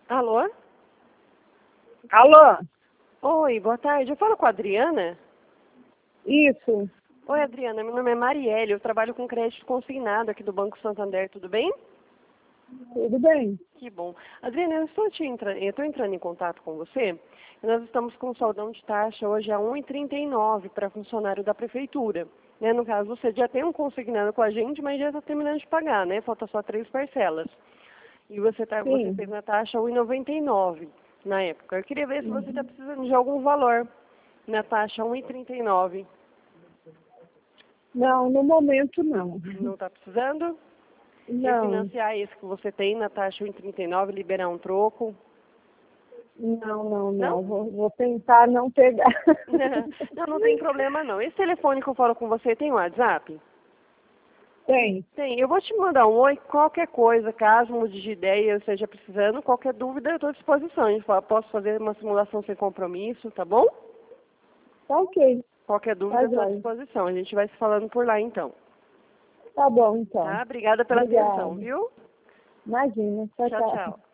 Alô? Alô? Oi, boa tarde. Eu falo com a Adriana? Isso, Oi, Adriana. Meu nome é Marielle. Eu trabalho com crédito consignado aqui do Banco Santander. Tudo bem? tudo bem? Que bom. Adriana, eu estou entrando em contato com você. Nós estamos com saldão de taxa hoje a 1,39 para funcionário da prefeitura. Né? No caso, você já tem um consignado com a gente, mas já está terminando de pagar, né? Falta só 3 parcelas. E você Sim. fez na taxa 1,99 na época. Eu queria ver se você está precisando de algum valor na taxa 1,39. Não, no momento não. Não está precisando? Não, Refinanciar esse que você tem na taxa 1,39, liberar um troco? Não? Vou tentar não pegar. Não, não tem problema não. Esse telefone que eu falo com você tem WhatsApp? Tem. Tem. Eu vou te mandar um oi, qualquer coisa, caso mude de ideia, eu esteja precisando, qualquer dúvida eu estou à disposição. A gente posso fazer uma simulação sem compromisso, tá bom? Tá ok. Qualquer dúvida Tá eu estou à jóia. disposição. A gente vai se falando por lá então. Tá bom, então. Tá? Obrigada pela atenção, Obrigada. viu? Imagina. Tchau, Tchau, tchau. tchau.